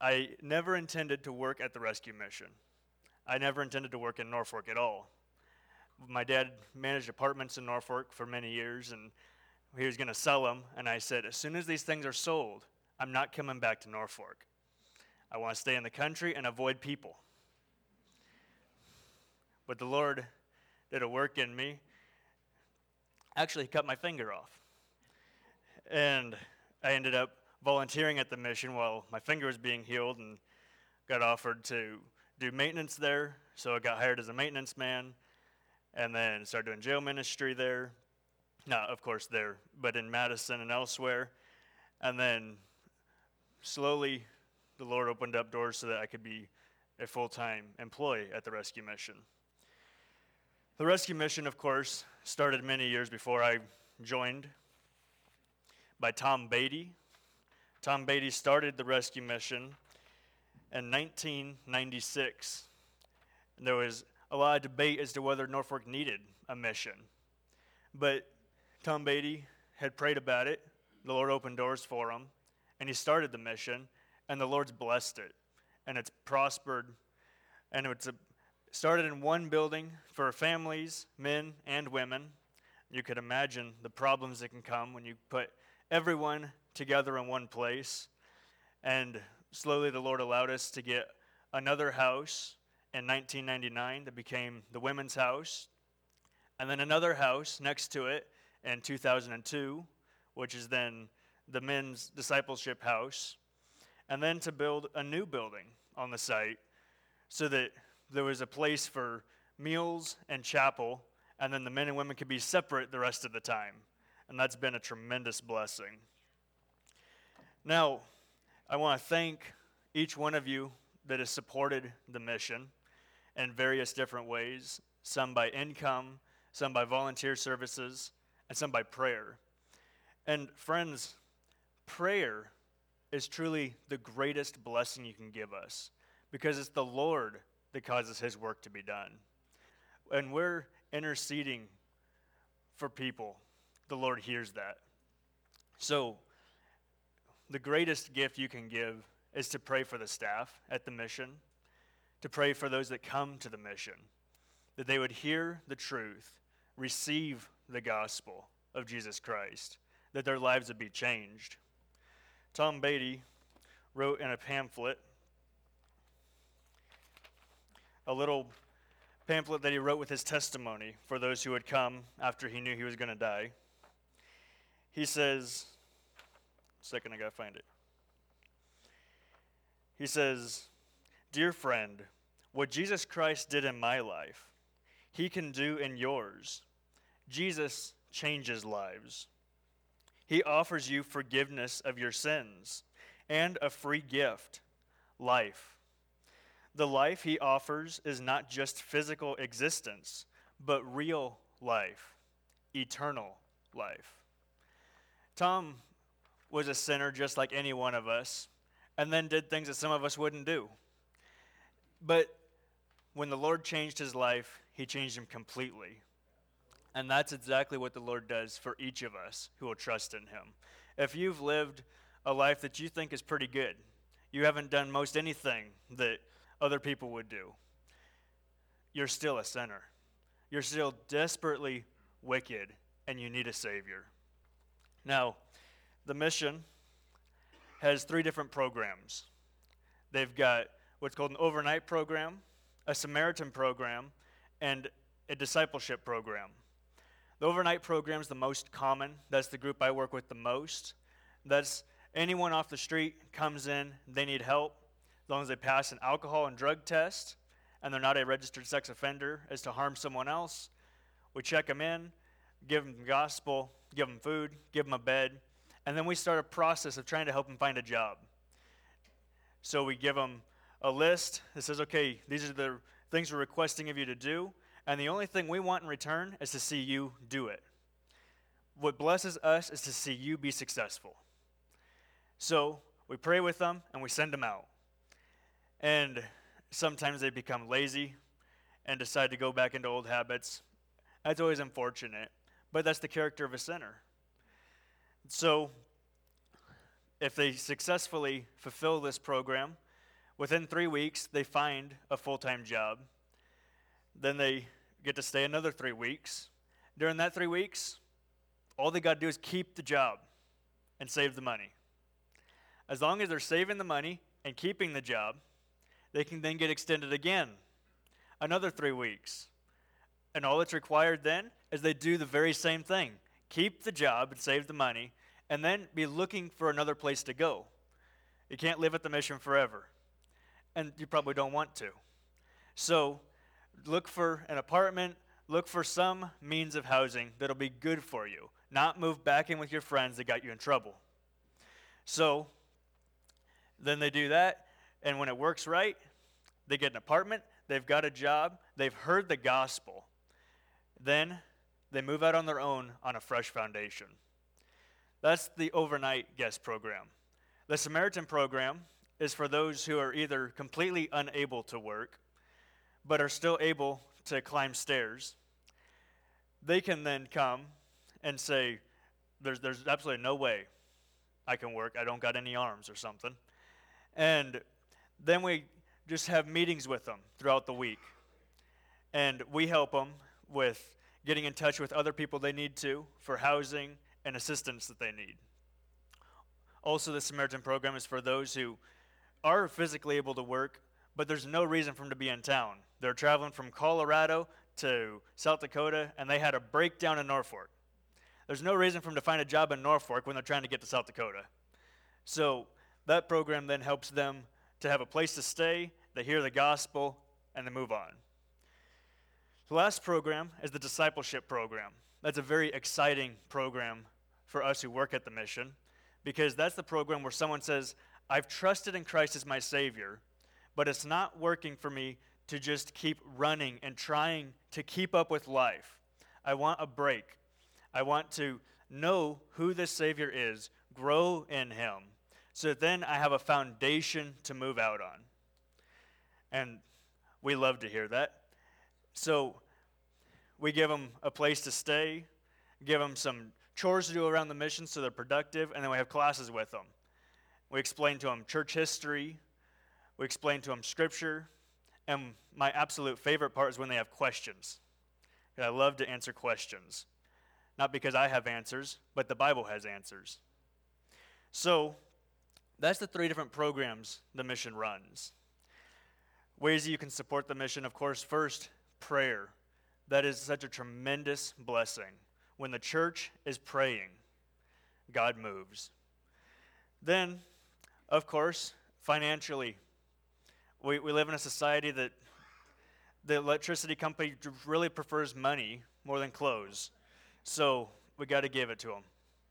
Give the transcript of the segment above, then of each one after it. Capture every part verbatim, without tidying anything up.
I never intended to work at the rescue mission. I never intended to work in Norfolk at all. My dad managed apartments in Norfolk for many years, and he was going to sell them, and I said, as soon as these things are sold, I'm not coming back to Norfolk. I want to stay in the country and avoid people. But the Lord did a work in me. Actually, he cut my finger off. And I ended up volunteering at the mission while my finger was being healed and got offered to do maintenance there. So I got hired as a maintenance man and then started doing jail ministry there. Not, of course, there, but in Madison and elsewhere. And then slowly the Lord opened up doors so that I could be a full-time employee at the rescue mission. The rescue mission, of course, started many years before I joined by Tom Beatty. Tom Beatty started the rescue mission in nineteen ninety-six. And there was a lot of debate as to whether Norfolk needed a mission. But Tom Beatty had prayed about it. The Lord opened doors for him, and he started the mission, and the Lord's blessed it. And it's prospered, and it's a, started in one building for families, men and women. You could imagine the problems that can come when you put everyone together in one place. And slowly the Lord allowed us to get another house in nineteen ninety-nine that became the Women's House. And then another house next to it in two thousand two, which is then the Men's Discipleship House. And then to build a new building on the site so that there was a place for meals and chapel, and then the men and women could be separate the rest of the time. And that's been a tremendous blessing. Now, I want to thank each one of you that has supported the mission in various different ways, some by income, some by volunteer services, and some by prayer. And friends, prayer is truly the greatest blessing you can give us, because it's the Lord that causes his work to be done. When we're interceding for people, the Lord hears that. So, the greatest gift you can give is to pray for the staff at the mission, to pray for those that come to the mission, that they would hear the truth, receive the gospel of Jesus Christ, that their lives would be changed. Tom Beatty wrote in a pamphlet, a little pamphlet that he wrote with his testimony for those who would come after he knew he was going to die. He says, second, I gotta find it. He says, "Dear friend, what Jesus Christ did in my life, he can do in yours. Jesus changes lives. He offers you forgiveness of your sins and a free gift, life. The life he offers is not just physical existence, but real life, eternal life." Tom was a sinner just like any one of us, and then did things that some of us wouldn't do. But when the Lord changed his life, he changed him completely. And that's exactly what the Lord does for each of us who will trust in him. If you've lived a life that you think is pretty good, you haven't done most anything that other people would do, you're still a sinner. You're still desperately wicked, and you need a Savior. Now, the mission has three different programs. They've got what's called an overnight program, a Samaritan program, and a discipleship program. The overnight program is the most common. That's the group I work with the most. That's anyone off the street comes in, they need help, as long as they pass an alcohol and drug test, and they're not a registered sex offender as to harm someone else. We check them in, give them the gospel, give them food, give them a bed, and then we start a process of trying to help them find a job. So we give them a list that says, okay, these are the things we're requesting of you to do, and the only thing we want in return is to see you do it. What blesses us is to see you be successful. So we pray with them, and we send them out. And sometimes they become lazy and decide to go back into old habits. That's always unfortunate, but that's the character of a sinner. So if they successfully fulfill this program, Within three weeks, they find a full-time job. Then they get to stay another three weeks. During that three weeks, all they got to do is keep the job and save the money. As long as they're saving the money and keeping the job, they can then get extended again, another three weeks. And all that's required then is they do the very same thing. Keep the job and save the money, and then be looking for another place to go. You can't live at the mission forever, and you probably don't want to. So look for an apartment, look for some means of housing that'll be good for you, not move back in with your friends that got you in trouble. So then they do that, and when it works right, they get an apartment, they've got a job, they've heard the gospel. Then they move out on their own on a fresh foundation. That's the overnight guest program. The Samaritan program is for those who are either completely unable to work, but are still able to climb stairs. They can then come and say, there's, there's absolutely no way I can work. I don't got any arms or something. And then we just have meetings with them throughout the week. And we help them with getting in touch with other people they need to for housing and assistance that they need. Also, the Samaritan program is for those who are physically able to work, but there's no reason for them to be in town. They're traveling from Colorado to South Dakota, and they had a breakdown in Norfolk. There's no reason for them to find a job in Norfolk when they're trying to get to South Dakota. So that program then helps them to have a place to stay, they hear the gospel, and they move on. The last program is the discipleship program. That's a very exciting program for us who work at the mission, because that's the program where someone says, I've trusted in Christ as my Savior, but it's not working for me to just keep running and trying to keep up with life. I want a break. I want to know who this Savior is, grow in Him, so that then I have a foundation to move out on. And we love to hear that. So we give them a place to stay, give them some chores to do around the mission so they're productive, and then we have classes with them. We explain to them church history, we explain to them scripture, and my absolute favorite part is when they have questions. I love to answer questions. Not because I have answers, but the Bible has answers. So that's the three different programs the mission runs. Ways that you can support the mission, of course, first, prayer. That is such a tremendous blessing. When the church is praying, God moves. Then, of course, financially, we, we live in a society that the electricity company really prefers money more than clothes. So we got to give it to them.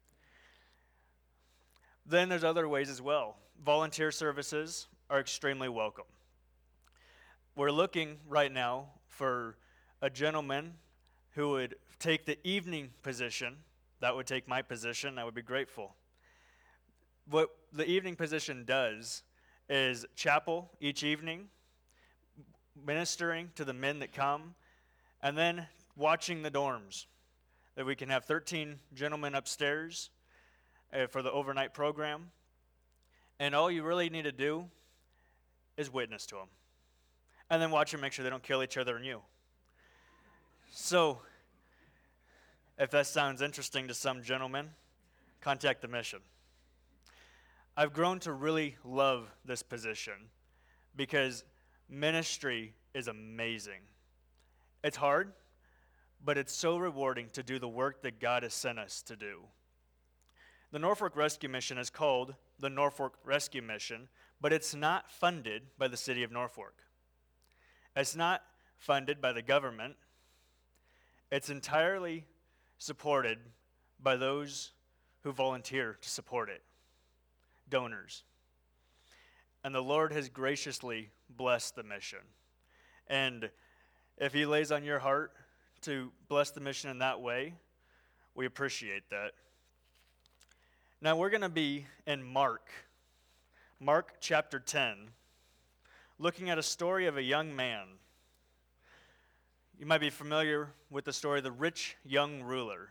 Then there's other ways as well. Volunteer services are extremely welcome. We're looking right now for a gentleman who would take the evening position. That would take my position. I would be grateful. What the evening position does is chapel each evening, ministering to the men that come, and then watching the dorms. That we can have thirteen gentlemen upstairs uh, for the overnight program. And all you really need to do is witness to them. And then watch them make sure they don't kill each other and you. So, if that sounds interesting to some gentlemen, contact the mission. I've grown to really love this position because ministry is amazing. It's hard, but it's so rewarding to do the work that God has sent us to do. The Norfolk Rescue Mission is called the Norfolk Rescue Mission, but it's not funded by the city of Norfolk. It's not funded by the government. It's entirely supported by those who volunteer to support it, donors. And the Lord has graciously blessed the mission. And if He lays on your heart to bless the mission in that way, we appreciate that. Now we're going to be in Mark, Mark chapter ten, looking at a story of a young man. You might be familiar with the story of the rich young ruler.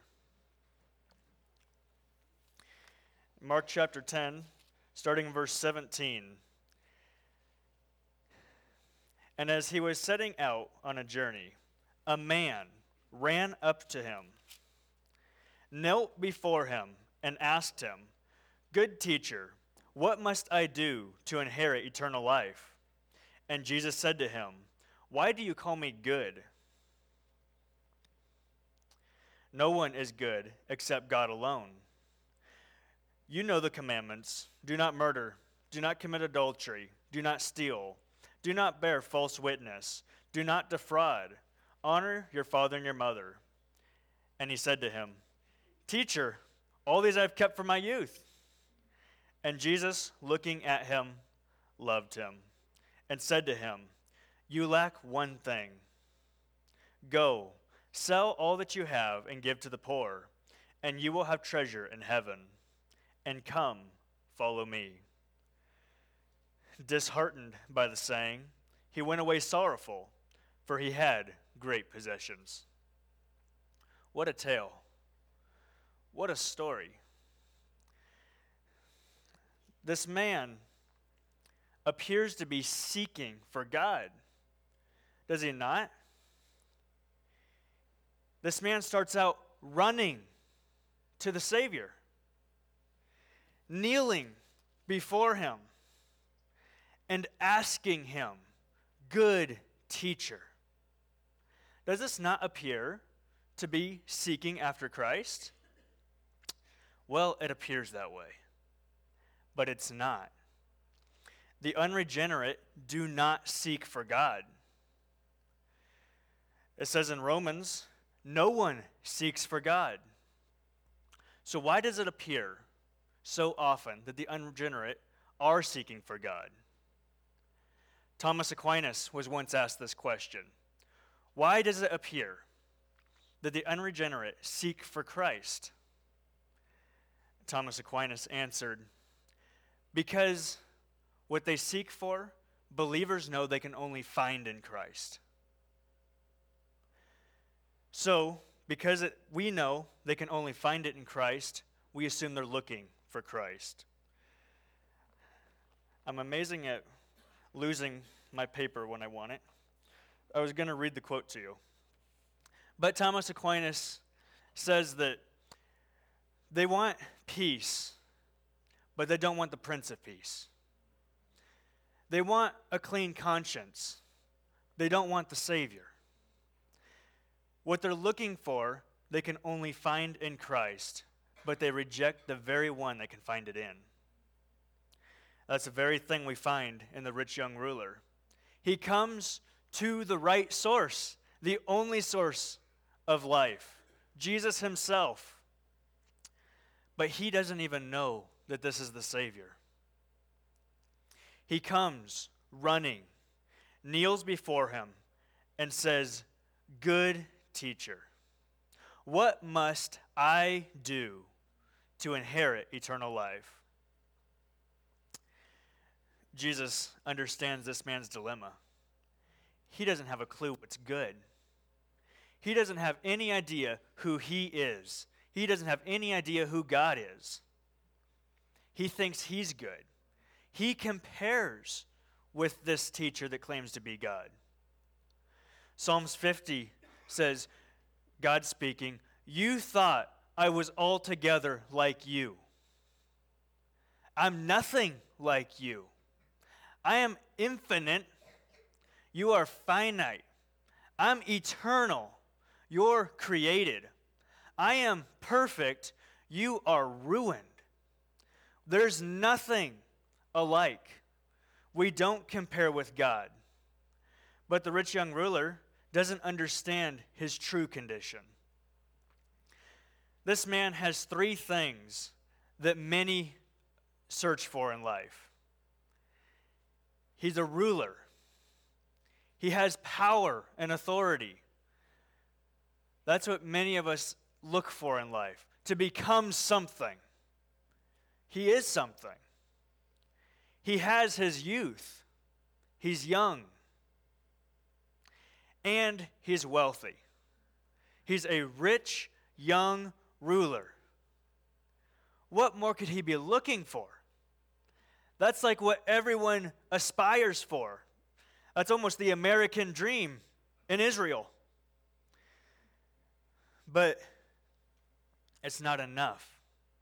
Mark chapter ten, starting in verse seventeen. And as he was setting out on a journey, a man ran up to him, knelt before him, and asked him, "Good teacher, what must I do to inherit eternal life?" And Jesus said to him, "Why do you call me good? No one is good except God alone. You know the commandments: do not murder, do not commit adultery, do not steal, do not bear false witness, do not defraud, honor your father and your mother." And he said to him, "Teacher, all these I've kept from my youth." And Jesus, looking at him, loved him, and said to him, "You lack one thing. Go, sell all that you have and give to the poor, and you will have treasure in heaven. And come, follow me." Disheartened by the saying, he went away sorrowful, for he had great possessions. What a tale. What a story. This man appears to be seeking for God. Does he not? This man starts out running to the Savior, kneeling before him, and asking him, "Good teacher." Does this not appear to be seeking after Christ? Well, it appears that way, but it's not. The unregenerate do not seek for God. It says in Romans, no one seeks for God. So why does it appear so often that the unregenerate are seeking for God? Thomas Aquinas was once asked this question: why does it appear that the unregenerate seek for Christ? Thomas Aquinas answered, because what they seek for, believers know they can only find in Christ. So, because it, we know they can only find it in Christ, we assume they're looking for Christ. I'm amazing at losing my paper when I want it. I was going to read the quote to you. But Thomas Aquinas says that they want peace, but they don't want the Prince of Peace. They want a clean conscience. They don't want the Savior. What they're looking for, they can only find in Christ, but they reject the very one they can find it in. That's the very thing we find in the rich young ruler. He comes to the right source, the only source of life, Jesus himself. But he doesn't even know that this is the Savior. He comes running, kneels before him, and says, "Good teacher, what must I do to inherit eternal life?" Jesus understands this man's dilemma. He doesn't have a clue what's good. He doesn't have any idea who he is. He doesn't have any idea who God is. He thinks he's good. He compares with this teacher that claims to be God. Psalms fifty says, God speaking, "You thought I was altogether like you. I'm nothing like you. I am infinite. You are finite. I'm eternal. You're created. I am perfect. You are ruined." There's nothing alike. We don't compare with God. But the rich young ruler doesn't understand his true condition. This man has three things that many search for in life. He's a ruler. He has power and authority. That's what many of us look for in life, to become something. He is something. He has his youth. He's young. And he's wealthy. He's a rich, young ruler. What more could he be looking for? That's like what everyone aspires for. That's almost the American dream in Israel. But it's not enough.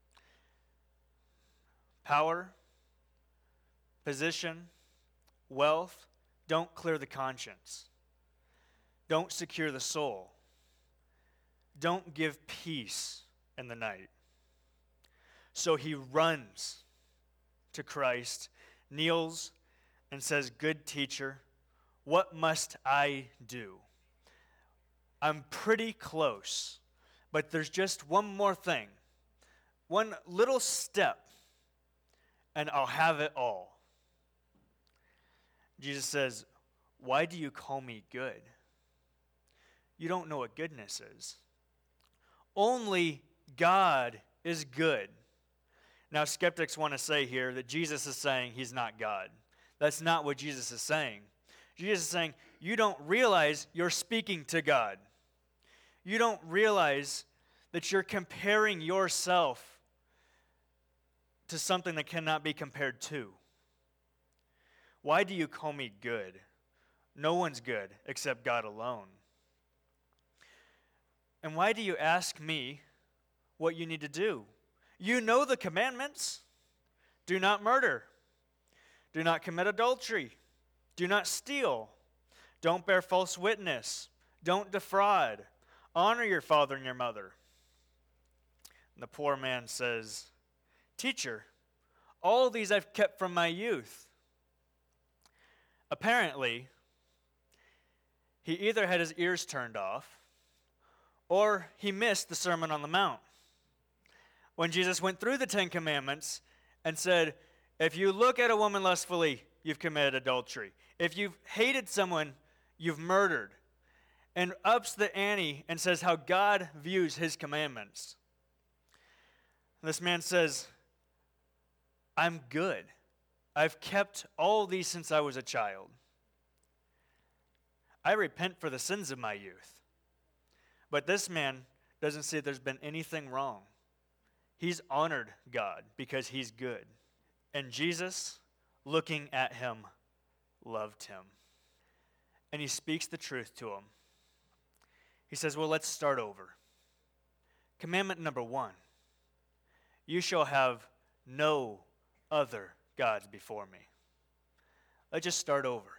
Power, position, wealth don't clear the conscience. Don't secure the soul. Don't give peace in the night. So he runs to Christ, kneels, and says, "Good teacher, what must I do? I'm pretty close, but there's just one more thing, one little step, and I'll have it all." Jesus says, "Why do you call me good? You don't know what goodness is. Only God is good." Now, skeptics want to say here that Jesus is saying he's not God. That's not what Jesus is saying. Jesus is saying, you don't realize you're speaking to God. You don't realize that you're comparing yourself to something that cannot be compared to. Why do you call me good? No one's good except God alone. And why do you ask me what you need to do? You know the commandments. Do not murder. Do not commit adultery. Do not steal. Don't bear false witness. Don't defraud. Honor your father and your mother. And the poor man says, "Teacher, all these I've kept from my youth." Apparently, he either had his ears turned off or he missed the Sermon on the Mount. When Jesus went through the Ten Commandments and said, if you look at a woman lustfully, you've committed adultery. If you've hated someone, you've murdered. And ups the ante and says how God views his commandments. This man says, I'm good. I've kept all these since I was a child. I repent for the sins of my youth. But this man doesn't see that there's been anything wrong. He's honored God because he's good. And Jesus, looking at him, loved him. And he speaks the truth to him. He says, well, let's start over. Commandment number one, you shall have no other gods before me. Let's just start over.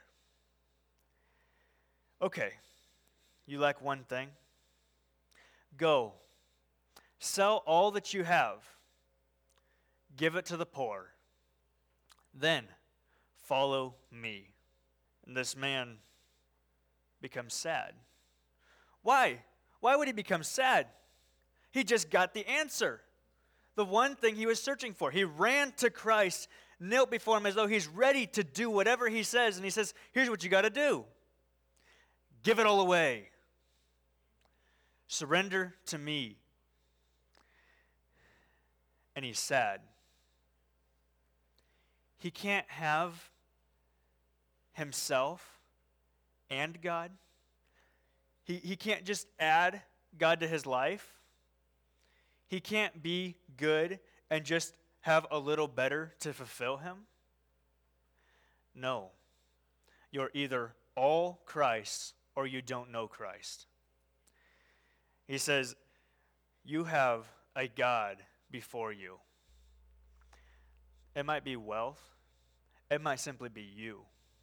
Okay, you lack one thing. Go, sell all that you have, give it to the poor, then follow me. And this man becomes sad. Why? Why would he become sad? He just got the answer. The one thing he was searching for. He ran to Christ, knelt before him as though he's ready to do whatever he says. And he says, here's what you got to do. Give it all away. Surrender to me. And he's sad. He can't have himself and God. He, he can't just add God to his life. He can't be good and just have a little better to fulfill him. No. You're either all Christ or you don't know Christ. He says, you have a God before you. It might be wealth. It might simply be you.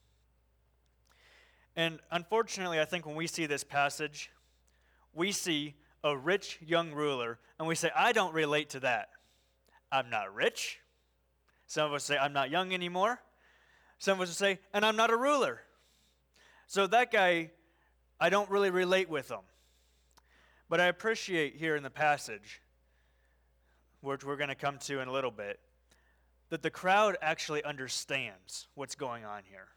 And unfortunately, I think when we see this passage, we see a rich young ruler, and we say, I don't relate to that. I'm not rich. Some of us say, I'm not young anymore. Some of us say, and I'm not a ruler. So that guy, I don't really relate with him. But I appreciate here in the passage, which we're going to come to in a little bit, that the crowd actually understands what's going on here.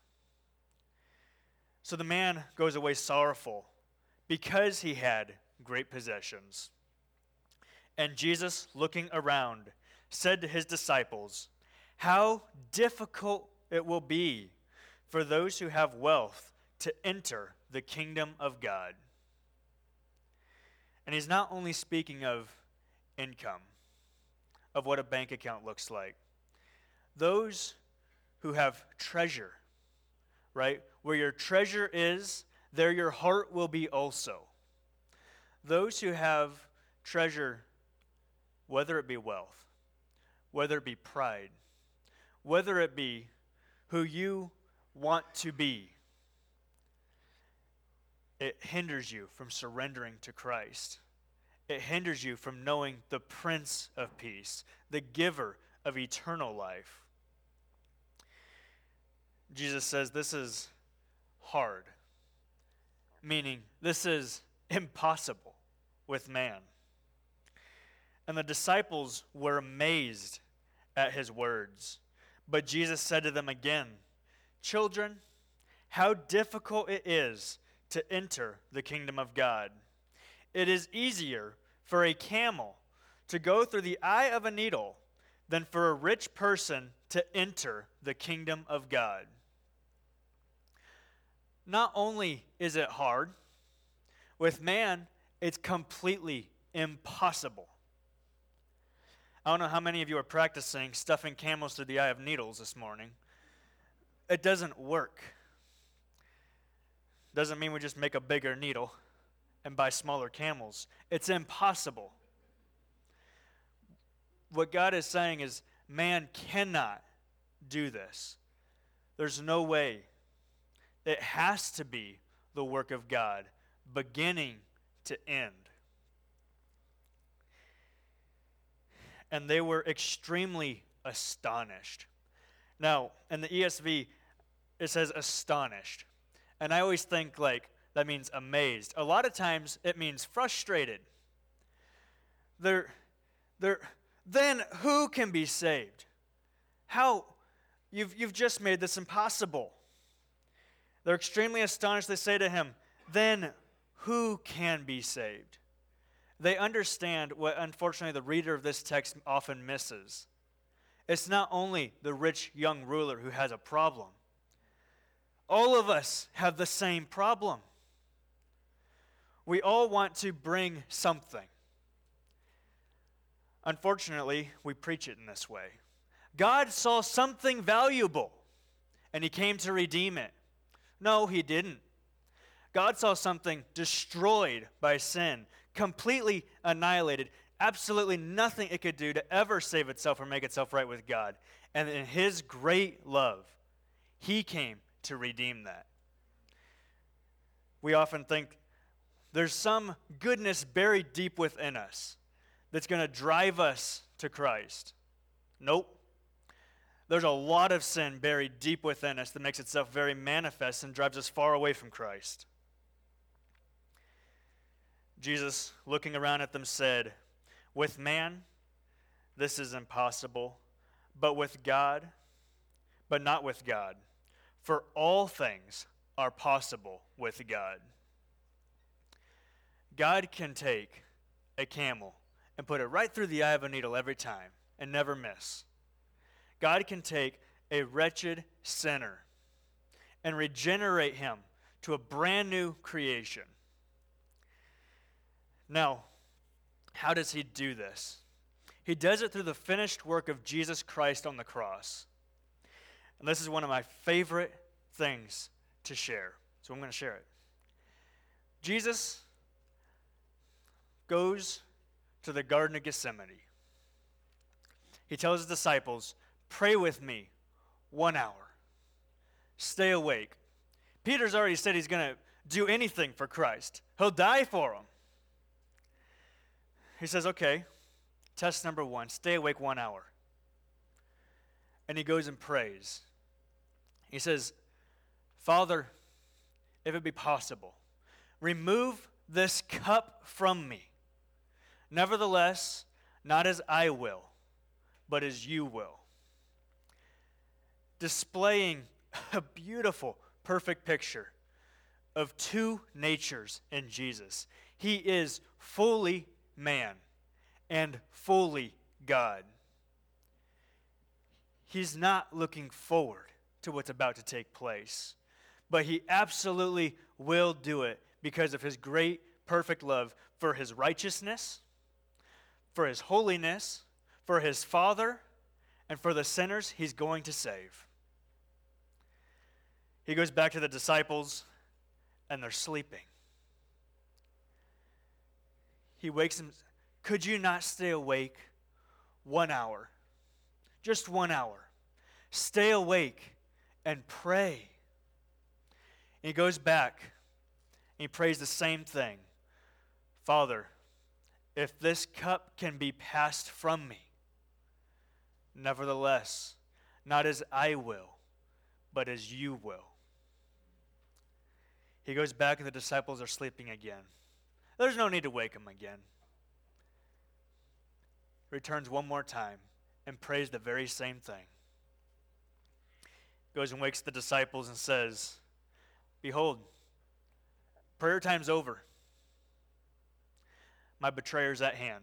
So the man goes away sorrowful because he had great possessions. And Jesus, looking around, said to his disciples, how difficult it will be for those who have wealth to enter the kingdom of God. And he's not only speaking of income, of what a bank account looks like. Those who have treasure, right? Where your treasure is, there your heart will be also. Those who have treasure, whether it be wealth, whether it be pride, whether it be who you want to be, it hinders you from surrendering to Christ. It hinders you from knowing the Prince of Peace, the giver of eternal life. Jesus says this is hard, meaning this is impossible with man. And the disciples were amazed at his words. But Jesus said to them again, "Children, how difficult it is to enter the kingdom of God. It is easier for a camel to go through the eye of a needle than for a rich person to enter the kingdom of God." Not only is it hard, with man, it's completely impossible. I don't know how many of you are practicing stuffing camels through the eye of needles this morning. It doesn't work. Doesn't mean we just make a bigger needle and buy smaller camels. It's impossible. What God is saying is man cannot do this. There's no way. It has to be the work of God, beginning to end. And they were extremely astonished. Now, in the E S V, it says astonished. And I always think like that means amazed. A lot of times it means frustrated. They're, they're, then who can be saved? How? You've, you've just made this impossible. They're extremely astonished. They say to him, then who can be saved? They understand what, unfortunately, the reader of this text often misses. It's not only the rich young ruler who has a problem. All of us have the same problem. We all want to bring something. Unfortunately, we preach it in this way. God saw something valuable, and he came to redeem it. No, he didn't. God saw something destroyed by sin, completely annihilated, absolutely nothing it could do to ever save itself or make itself right with God. And in his great love, he came to redeem that. We often think there's some goodness buried deep within us that's going to drive us to Christ. Nope. There's a lot of sin buried deep within us that makes itself very manifest and drives us far away from Christ. Jesus, looking around at them, said, "With man, this is impossible, but with God, but not with God. For all things are possible with God." God can take a camel and put it right through the eye of a needle every time and never miss. God can take a wretched sinner and regenerate him to a brand new creation. Now, how does he do this? He does it through the finished work of Jesus Christ on the cross. And this is one of my favorite things to share. So I'm going to share it. Jesus goes to the Garden of Gethsemane. He tells his disciples, "Pray with me one hour. Stay awake." Peter's already said he's going to do anything for Christ. He'll die for him. He says, okay, test number one, stay awake one hour. And he goes and prays. He says, "Father, if it be possible, remove this cup from me. Nevertheless, not as I will, but as you will." Displaying a beautiful, perfect picture of two natures in Jesus. He is fully man and fully God. He's not looking forward to what's about to take place, but he absolutely will do it because of his great, perfect love for his righteousness, for his holiness, for his Father, and for the sinners he's going to save. He goes back to the disciples, and they're sleeping. He wakes them. Could you not stay awake one hour? Just one hour. Stay awake and pray. And he goes back and he prays the same thing. Father, if this cup can be passed from me, nevertheless, not as I will, but as you will. He goes back and the disciples are sleeping again. There's no need to wake them again. Returns one more time and prays the very same thing. Goes and wakes the disciples and says, behold, prayer time's over. My betrayer's at hand.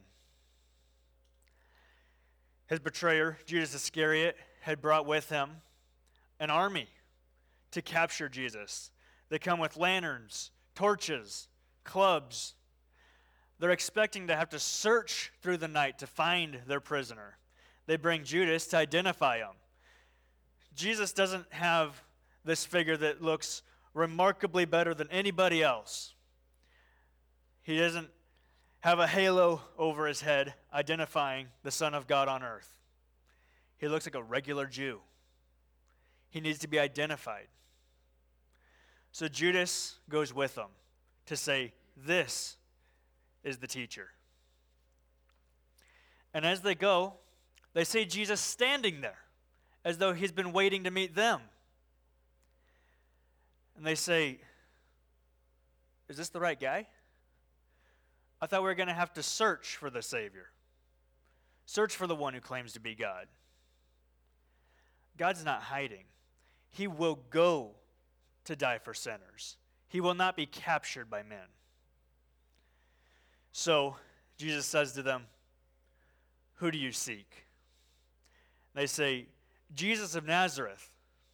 His betrayer, Judas Iscariot, had brought with him an army to capture Jesus. They come with lanterns, torches, clubs. They're expecting to have to search through the night to find their prisoner. They bring Judas to identify him. Jesus doesn't have this figure that looks remarkably better than anybody else. He doesn't have a halo over his head identifying the Son of God on earth. He looks like a regular Jew. He needs to be identified. So Judas goes with them to say, this is the teacher. And as they go, they see Jesus standing there as though he's been waiting to meet them. And they say, is this the right guy? I thought we were going to have to search for the Savior. Search for the one who claims to be God. God's not hiding. He will go to die for sinners. He will not be captured by men. So Jesus says to them, who do you seek? They say, Jesus of Nazareth.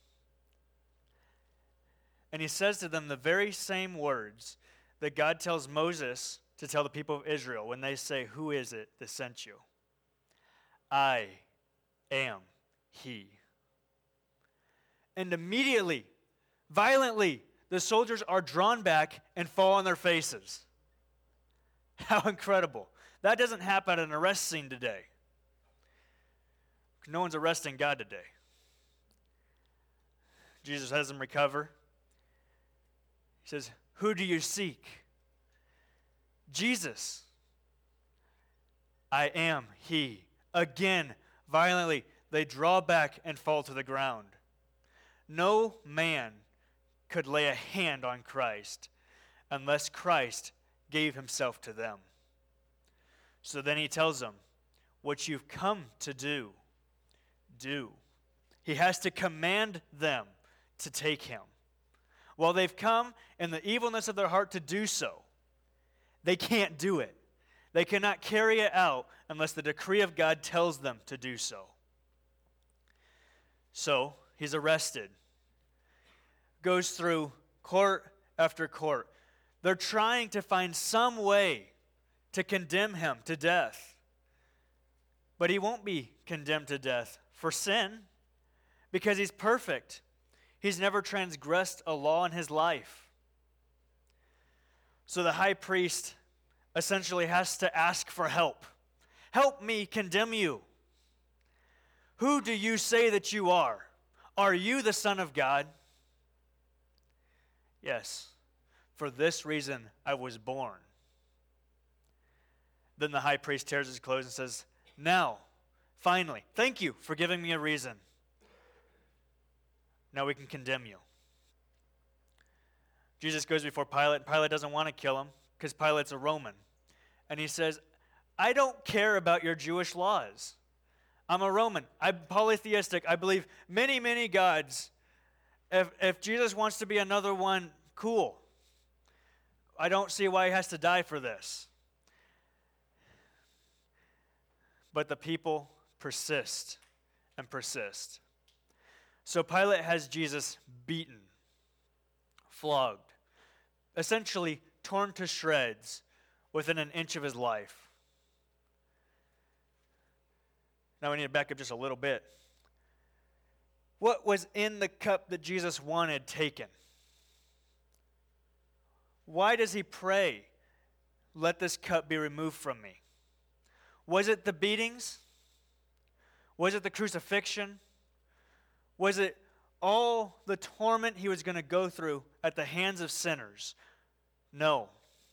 And he says to them the very same words that God tells Moses to tell the people of Israel when they say, who is it that sent you? I am he. And immediately, violently, the soldiers are drawn back and fall on their faces. How incredible. That doesn't happen at an arrest scene today. No one's arresting God today. Jesus has them recover. He says, who do you seek? Jesus. I am he. Again, violently, they draw back and fall to the ground. No man could lay a hand on Christ unless Christ gave himself to them. So then he tells them, what you've come to do, do. He has to command them to take him. While they've come in the evilness of their heart to do so, they can't do it. They cannot carry it out unless the decree of God tells them to do so. So he's arrested. Goes through court after court. They're trying to find some way to condemn him to death. But he won't be condemned to death for sin because he's perfect. He's never transgressed a law in his life. So the high priest essentially has to ask for help. Help me condemn you. Who do you say that you are? Are you the Son of God? Yes, for this reason I was born. Then the high priest tears his clothes and says, now, finally, thank you for giving me a reason. Now we can condemn you. Jesus goes before Pilate. Pilate doesn't want to kill him because Pilate's a Roman. And he says, I don't care about your Jewish laws. I'm a Roman. I'm polytheistic. I believe many, many gods. If, if Jesus wants to be another one, cool. I don't see why he has to die for this. But the people persist and persist. So Pilate has Jesus beaten, flogged, essentially torn to shreds within an inch of his life. Now we need to back up just a little bit. What was in the cup that Jesus wanted taken? Why does he pray, let this cup be removed from me? Was it the beatings? Was it the crucifixion? Was it all the torment he was going to go through at the hands of sinners? No.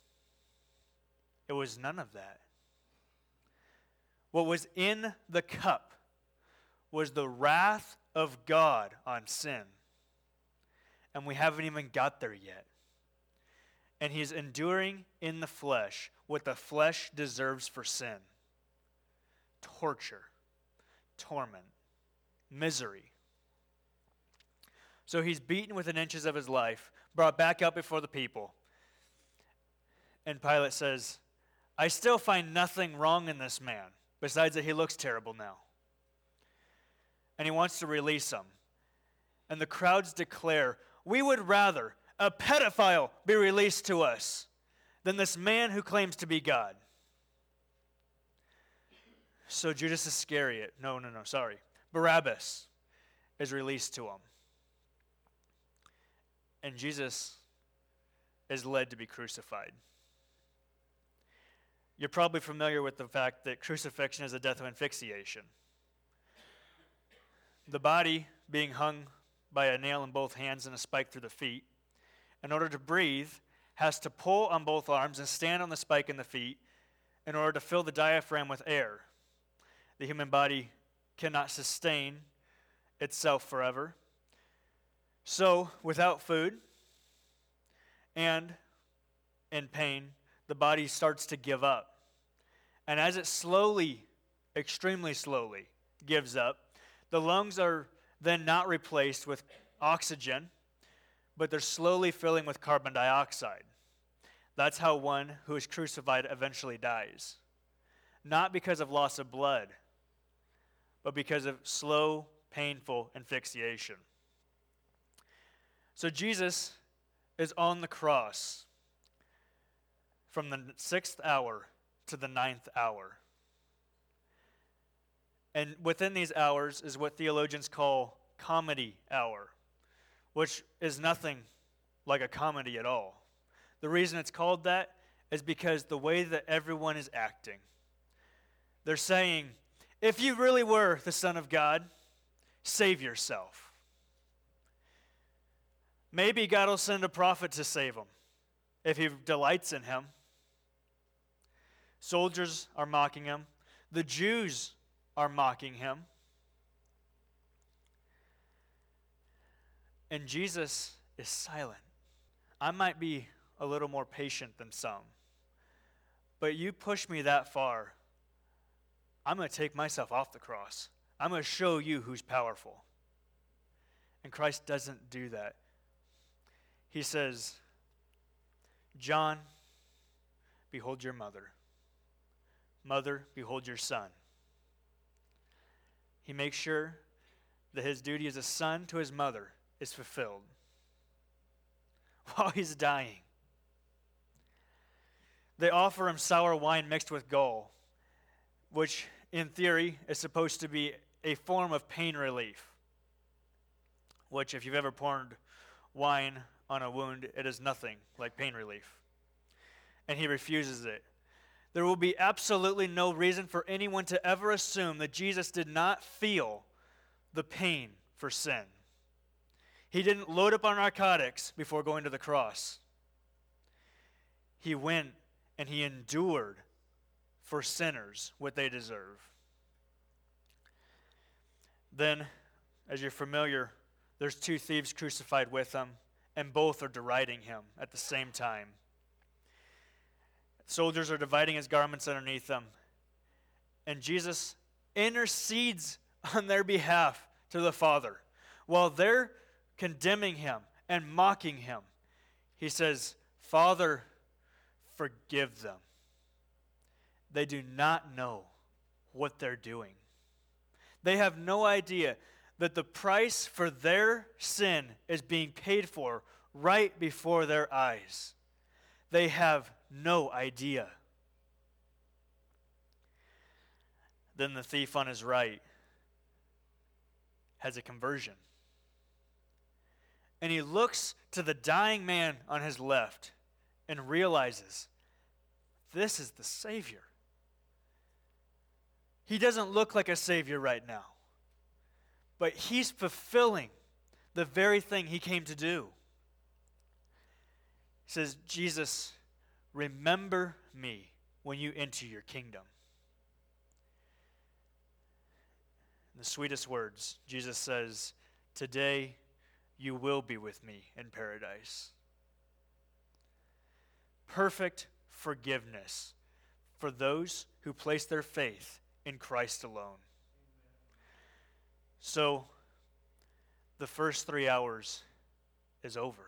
It was none of that. What was in the cup was the wrath of God on sin. And we haven't even got there yet. And he's enduring in the flesh what the flesh deserves for sin. Torture, torment, misery. So he's beaten within inches of his life, brought back up before the people. And Pilate says, I still find nothing wrong in this man, besides that he looks terrible now. And he wants to release him. And the crowds declare, we would rather a pedophile be released to us than this man who claims to be God. So Judas Iscariot, no, no, no, sorry, Barabbas is released to him. And Jesus is led to be crucified. You're probably familiar with the fact that crucifixion is a death of asphyxiation. The body being hung by a nail in both hands and a spike through the feet, in order to breathe, has to pull on both arms and stand on the spike in the feet in order to fill the diaphragm with air. The human body cannot sustain itself forever. So, without food and in pain, the body starts to give up. And as it slowly, extremely slowly, gives up, the lungs are then not replaced with oxygen, but they're slowly filling with carbon dioxide. That's how one who is crucified eventually dies. Not because of loss of blood, but because of slow, painful asphyxiation. So Jesus is on the cross from the sixth hour to the ninth hour. And within these hours is what theologians call comedy hour, which is nothing like a comedy at all. The reason it's called that is because the way that everyone is acting. They're saying, if you really were the Son of God, save yourself. Maybe God will send a prophet to save him if he delights in him. Soldiers are mocking him. The Jews are mocking him. And Jesus is silent. I might be a little more patient than some, but you push me that far, I'm going to take myself off the cross. I'm going to show you who's powerful. And Christ doesn't do that. He says, John, behold your mother. Mother, behold your son. He makes sure that his duty as a son to his mother is fulfilled while he's dying. They offer him sour wine mixed with gall, which in theory is supposed to be a form of pain relief, which if you've ever poured wine on a wound, it is nothing like pain relief. And he refuses it. There will be absolutely no reason for anyone to ever assume that Jesus did not feel the pain for sin. He didn't load up on narcotics before going to the cross. He went and he endured for sinners what they deserve. Then, as you're familiar, there's two thieves crucified with him, and both are deriding him at the same time. Soldiers are dividing his garments underneath them, and Jesus intercedes on their behalf to the Father. While they're condemning him and mocking him, he says, Father, forgive them. They do not know what they're doing. They have no idea that the price for their sin is being paid for right before their eyes. They have no idea. Then the thief on his right has a conversion. and he looks to the dying man on his left and realizes, this is the Savior. He doesn't look like a Savior right now, but he's fulfilling the very thing he came to do. He says, Jesus, remember me when you enter your kingdom. In the sweetest words, Jesus says, today you will be with me in paradise. Perfect forgiveness for those who place their faith in Christ alone. So, the first three hours is over.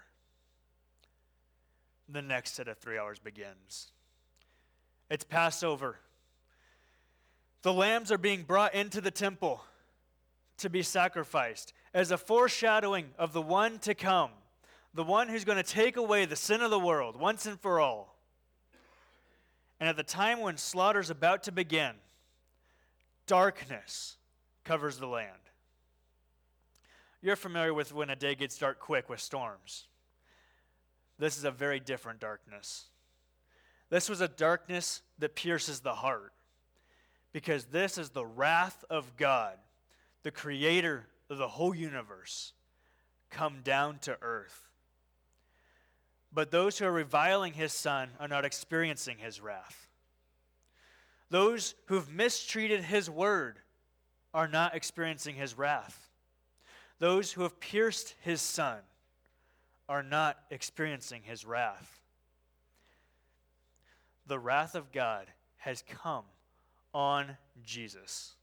The next set of three hours begins. It's Passover. The lambs are being brought into the temple to be sacrificed as a foreshadowing of the one to come, the one who's going to take away the sin of the world once and for all. And at the time when slaughter is about to begin, darkness covers the land. You're familiar with when a day gets dark quick with storms. This is a very different darkness. This was a darkness that pierces the heart, because this is the wrath of God, the creator of the whole universe, come down to earth. But those who are reviling his son are not experiencing his wrath. Those who've mistreated his word are not experiencing his wrath. Those who have pierced his son are not experiencing his wrath. The wrath of God has come on Jesus.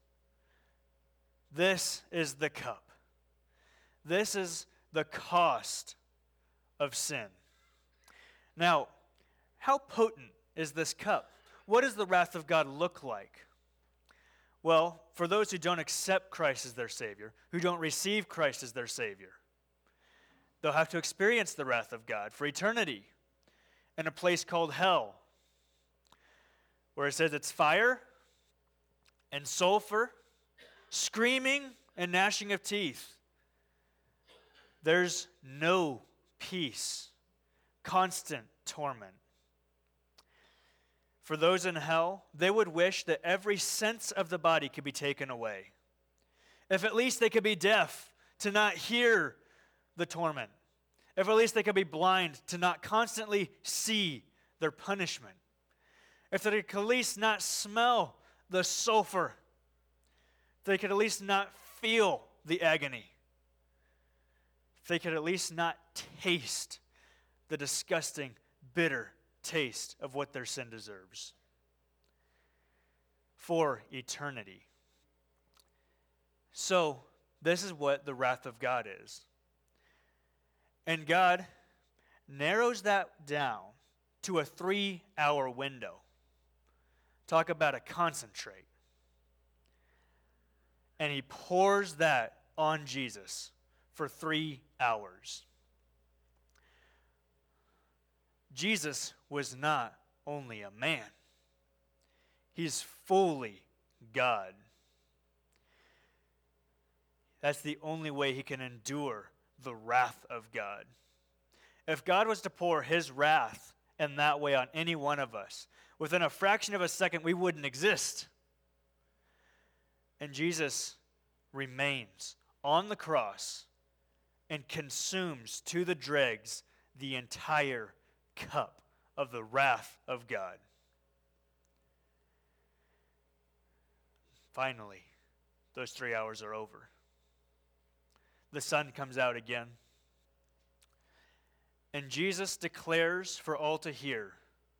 This is the cup. This is the cost of sin. Now, how potent is this cup? What does the wrath of God look like? Well, for those who don't accept Christ as their Savior, who don't receive Christ as their Savior, they'll have to experience the wrath of God for eternity in a place called hell, where it says it's fire and sulfur, screaming and gnashing of teeth. There's no peace, constant torment. For those in hell, they would wish that every sense of the body could be taken away. If at least they could be deaf to not hear the torment. If at least they could be blind to not constantly see their punishment. If they could at least not smell the sulfur. If they could at least not feel the agony. If they could at least not taste the disgusting, bitter taste of what their sin deserves. For eternity. So, this is what the wrath of God is. And God narrows that down to a three-hour window. Talk about a concentrate. And he pours that on Jesus for three hours. Jesus was not only a man. He's fully God. That's the only way he can endure the wrath of God. If God was to pour his wrath in that way on any one of us, within a fraction of a second, we wouldn't exist. And Jesus remains on the cross and consumes to the dregs the entire cup of the wrath of God. Finally, those three hours are over. The sun comes out again. And Jesus declares for all to hear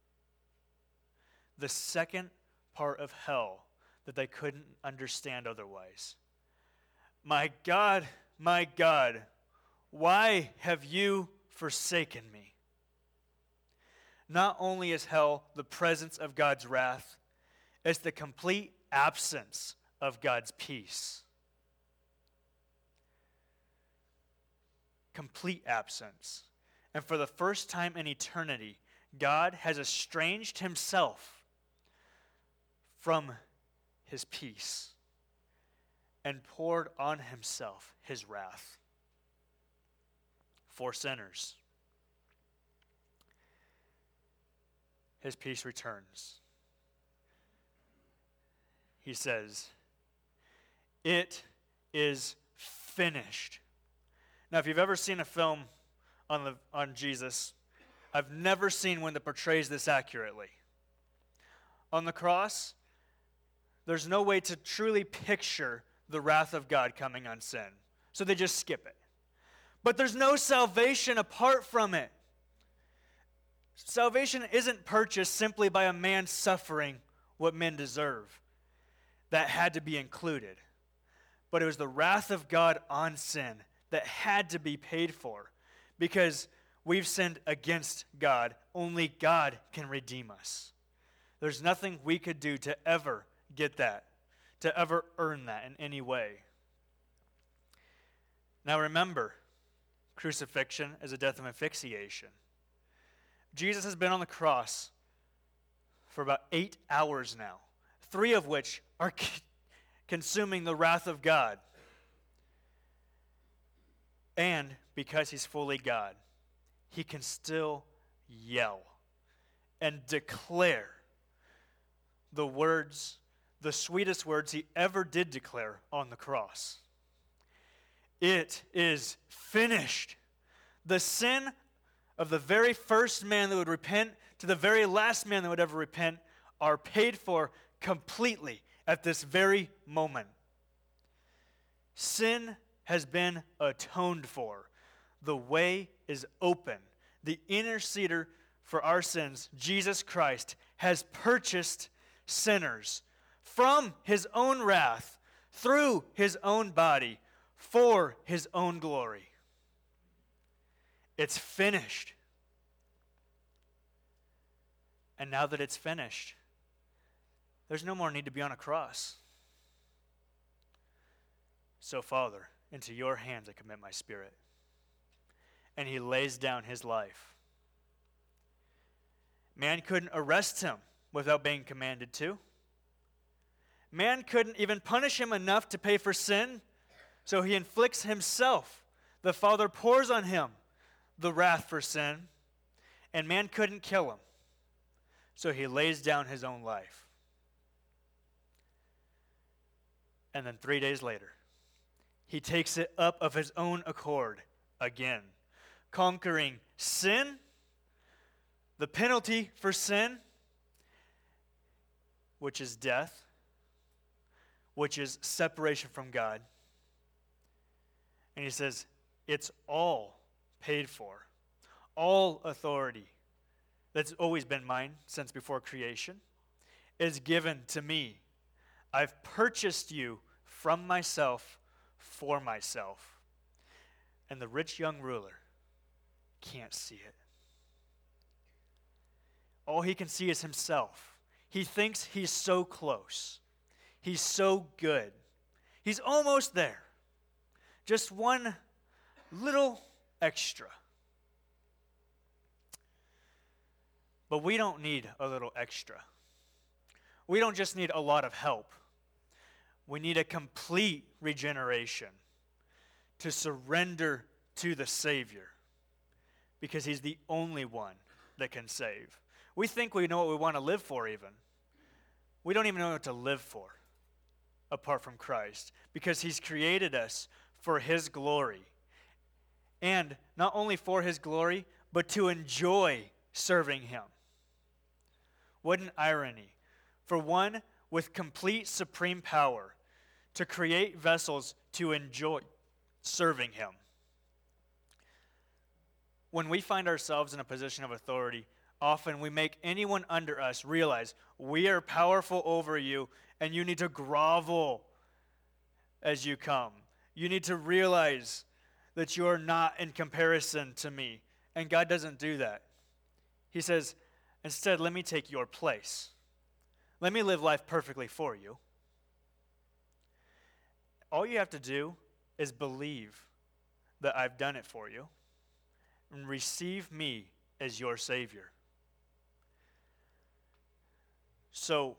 the second part of hell that they couldn't understand otherwise. My God, my God, why have you forsaken me? Not only is hell the presence of God's wrath, it's the complete absence of God's peace. Complete absence. And for the first time in eternity, God has estranged himself from his peace and poured on himself his wrath. for sinners. His peace returns. He says, "It is finished." Now, if you've ever seen a film on the on Jesus, I've never seen one that portrays this accurately. On the cross, there's no way to truly picture the wrath of God coming on sin, so they just skip it. But there's no salvation apart from it. Salvation isn't purchased simply by a man suffering what men deserve. That had to be included. But it was the wrath of God on sin that had to be paid for, because we've sinned against God. Only God can redeem us. There's nothing we could do to ever get that, to ever earn that in any way. Now remember, crucifixion is a death of asphyxiation. Jesus has been on the cross for about eight hours now, three of which are consuming the wrath of God. And because he's fully God, he can still yell and declare the words, the sweetest words he ever did declare on the cross. It is finished. The sin of the very first man that would repent to the very last man that would ever repent are paid for completely at this very moment. Sin has been atoned for. The way is open. The interceder for our sins, Jesus Christ, has purchased sinners from his own wrath through his own body for his own glory. It's finished. And now that it's finished, there's no more need to be on a cross. So, Father, into your hands I commit my spirit. And he lays down his life. Man couldn't arrest him without being commanded to. Man couldn't even punish him enough to pay for sin, so he inflicts himself. The Father pours on him the wrath for sin, and man couldn't kill him, so he lays down his own life. And then three days later, he takes it up of his own accord again, conquering sin, the penalty for sin, which is death, which is separation from God. And he says, it's all paid for. All authority that's always been mine since before creation is given to me. I've purchased you from myself for myself. And the rich young ruler can't see it. All he can see is himself. He thinks he's so close. He's so good. He's almost there. Just one little extra. But we don't need a little extra. We don't just need a lot of help. We need a complete regeneration to surrender to the Savior, because he's the only one that can save. We think we know what we want to live for even. We don't even know what to live for apart from Christ, because he's created us for his glory. And not only for his glory, but to enjoy serving him. What an irony. For one with complete supreme power to create vessels to enjoy serving him. When we find ourselves in a position of authority, often we make anyone under us realize we are powerful over you, and you need to grovel as you come. You need to realize that you are not in comparison to me. And God doesn't do that. He says, instead, let me take your place. Let me live life perfectly for you. All you have to do is believe that I've done it for you and receive me as your Savior. So,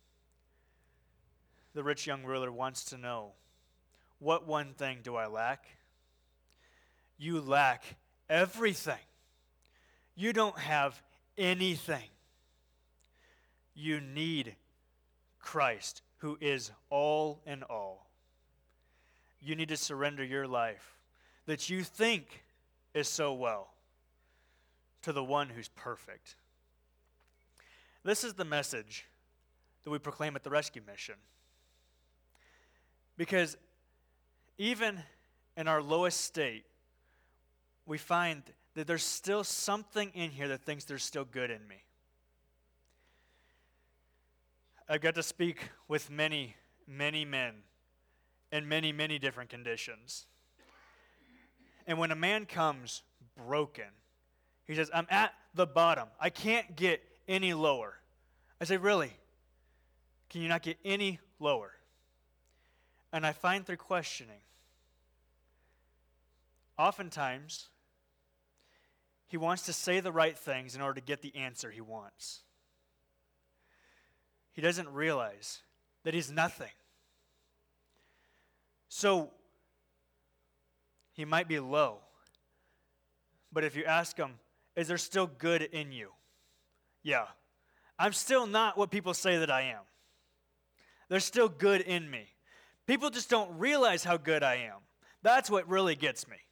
the rich young ruler wants to know, what one thing do I lack? You lack everything. You don't have anything. You need Christ, who is all in all. You need to surrender your life that you think is so well to the one who's perfect. This is the message that we proclaim at the Rescue Mission. Because even in our lowest state, we find that there's still something in here that thinks there's still good in me. I've got to speak with many, many men in many, many different conditions. And when a man comes broken, he says, I'm at the bottom. I can't get any lower. I say, really? Can you not get any lower? And I find through questioning, oftentimes, he wants to say the right things in order to get the answer he wants. He doesn't realize that he's nothing. So, he might be low, but if you ask him, is there still good in you? Yeah. I'm still not what people say that I am. There's still good in me. People just don't realize how good I am. That's what really gets me.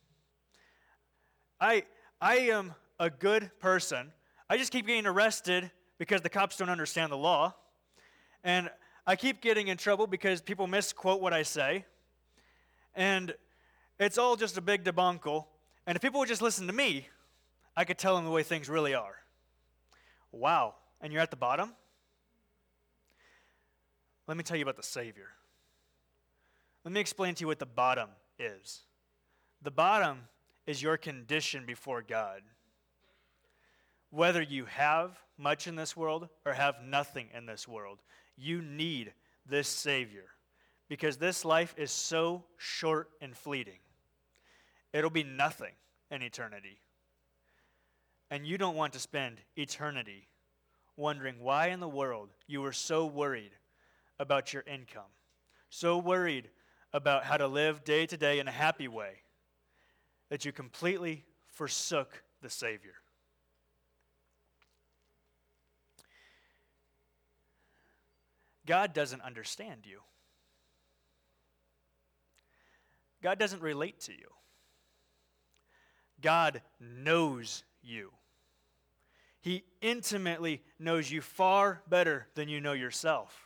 I I am a good person. I just keep getting arrested because the cops don't understand the law. And I keep getting in trouble because people misquote what I say. And it's all just a big debacle. And if people would just listen to me, I could tell them the way things really are. Wow. And you're at the bottom? Let me tell you about the Savior. Let me explain to you what the bottom is. The bottom is your condition before God. Whether you have much in this world or have nothing in this world, you need this Savior, because this life is so short and fleeting. It'll be nothing in eternity. And you don't want to spend eternity wondering why in the world you were so worried about your income, so worried about how to live day to day in a happy way, that you completely forsook the Savior. God doesn't understand you. God doesn't relate to you. God knows you. He intimately knows you far better than you know yourself.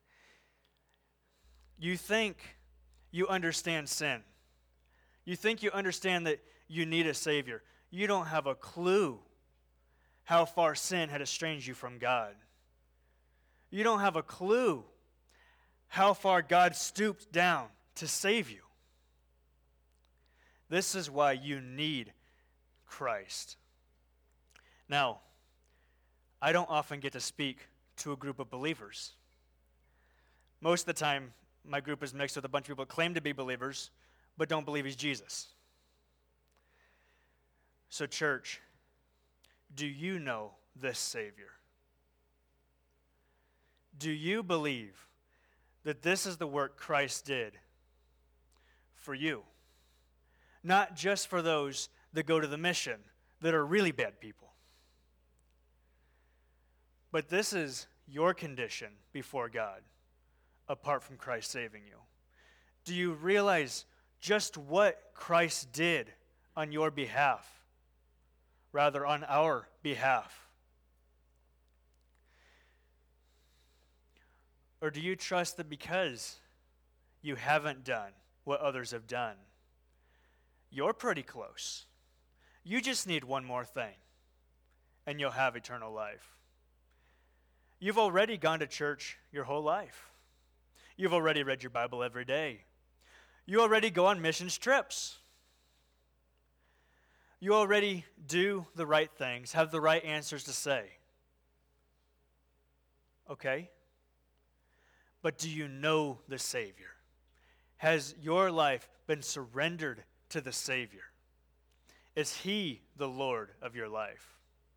You think you understand sin. You think you understand that you need a Savior. You don't have a clue how far sin had estranged you from God. You don't have a clue how far God stooped down to save you. This is why you need Christ. Now, I don't often get to speak to a group of believers. Most of the time, my group is mixed with a bunch of people that claim to be believers, but don't believe he's Jesus. So, church, do you know this Savior? Do you believe that this is the work Christ did for you? Not just for those that go to the mission that are really bad people. But this is your condition before God, apart from Christ saving you. Do you realize just what Christ did on your behalf? Rather, on our behalf. Or do you trust that because you haven't done what others have done, you're pretty close? You just need one more thing, and you'll have eternal life. You've already gone to church your whole life. You've already read your Bible every day. You already go on missions trips. You already do the right things, have the right answers to say. Okay? But do you know the Savior? Has your life been surrendered to the Savior? Is He the Lord of your life?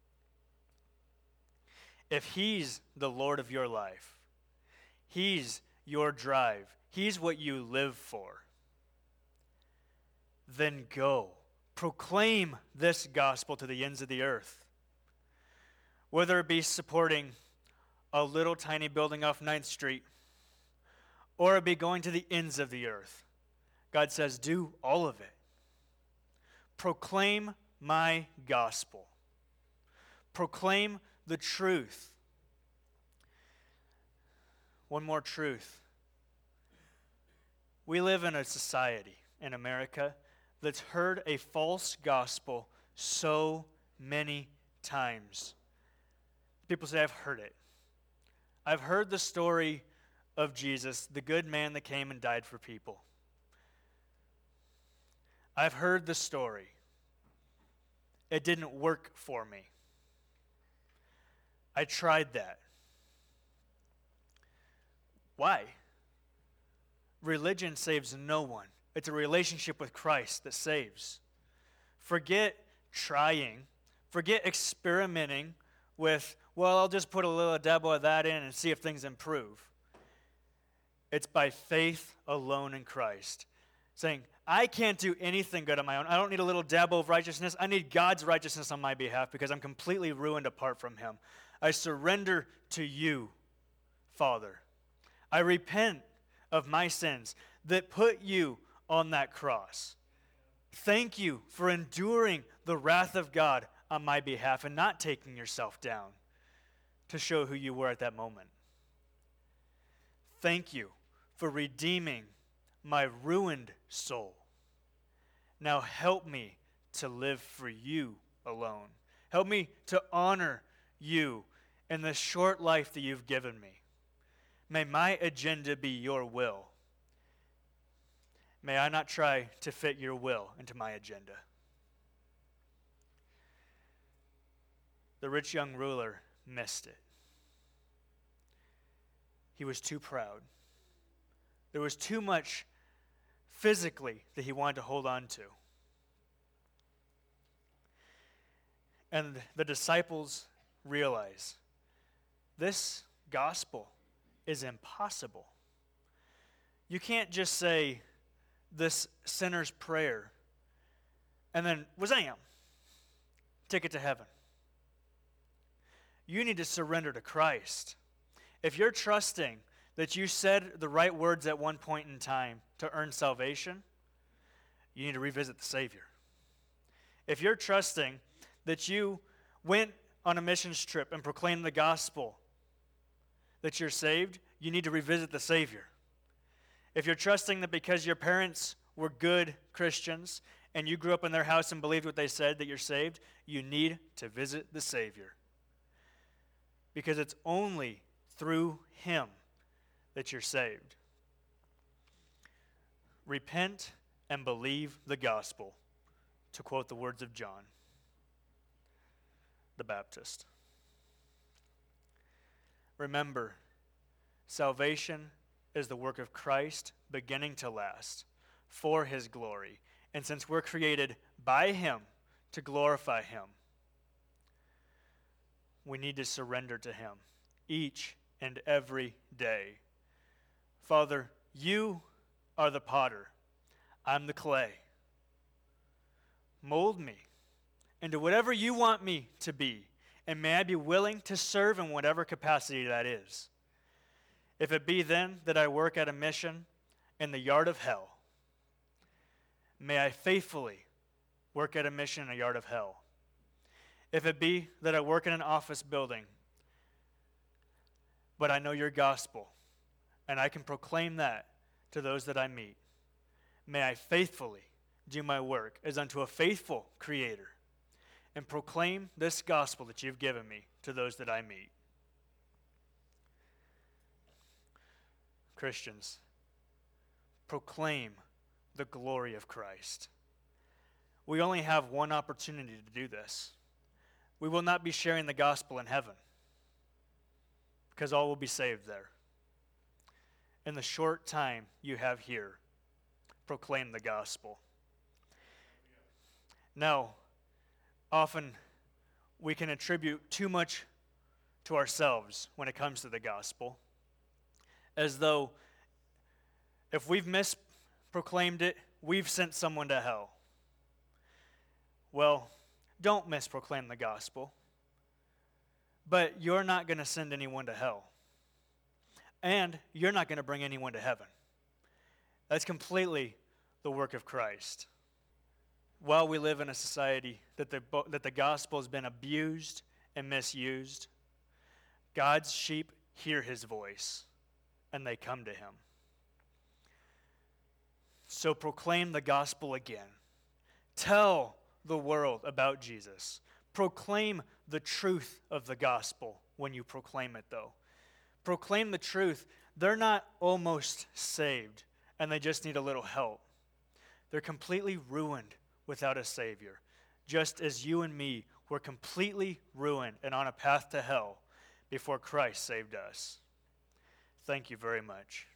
If He's the Lord of your life, He's your drive, He's what you live for, then go. proclaim this gospel to the ends of the earth. Whether it be supporting a little tiny building off ninth Street, or it be going to the ends of the earth, God says, do all of it. Proclaim my gospel. Proclaim the truth. One more truth. We live in a society in America that's heard a false gospel so many times. People say, I've heard it. I've heard the story of Jesus, the good man that came and died for people. I've heard the story. It didn't work for me. I tried that. Why? Religion saves no one. It's a relationship with Christ that saves. Forget trying. Forget experimenting with, well, I'll just put a little dabble of that in and see if things improve. It's by faith alone in Christ. Saying, I can't do anything good on my own. I don't need a little dabble of righteousness. I need God's righteousness on my behalf because I'm completely ruined apart from him. I surrender to you, Father. I repent of my sins that put you on that cross. Thank you for enduring the wrath of God on my behalf and not taking yourself down to show who you were at that moment. Thank you for redeeming my ruined soul. Now help me to live for you alone. Help me to honor you in the short life that you've given me. May my agenda be your will. May I not try to fit your will into my agenda. The rich young ruler missed it. He was too proud. There was too much physically that he wanted to hold on to. And the disciples realize this gospel is impossible. You can't just say this sinner's prayer and then, wazam, take it to heaven. You need to surrender to Christ. If you're trusting that you said the right words at one point in time to earn salvation, you need to revisit the Savior. If you're trusting that you went on a missions trip and proclaimed the gospel, that you're saved, you need to revisit the Savior. If you're trusting that because your parents were good Christians and you grew up in their house and believed what they said that you're saved, you need to visit the Savior. Because it's only through him that you're saved. Repent and believe the gospel, to quote the words of John the Baptist. Remember, salvation is the work of Christ beginning to last for his glory. And since we're created by him to glorify him, we need to surrender to him each and every day. Father, you are the potter. I'm the clay. Mold me into whatever you want me to be, and may I be willing to serve in whatever capacity that is. If it be then that I work at a mission in the yard of hell, may I faithfully work at a mission in a yard of hell. If it be that I work in an office building, but I know your gospel, and I can proclaim that to those that I meet, may I faithfully do my work as unto a faithful Creator, and proclaim this gospel that you've given me to those that I meet. Christians, proclaim the glory of Christ. We only have one opportunity to do this. We will not be sharing the gospel in heaven, because all will be saved there. In the short time you have here, proclaim the gospel. Now, often we can attribute too much to ourselves when it comes to the gospel, as though if we've misproclaimed it, we've sent someone to hell. well, don't misproclaim the gospel. But you're not going to send anyone to hell. And you're not going to bring anyone to heaven. That's completely the work of Christ. While we live in a society that the, that the gospel has been abused and misused, God's sheep hear his voice and they come to him. So proclaim the gospel again. Tell the world about Jesus. Proclaim the truth of the gospel when you proclaim it, though. Proclaim the truth. They're not almost saved, and they just need a little help. They're completely ruined without a Savior, just as you and me were completely ruined and on a path to hell before Christ saved us. Thank you very much.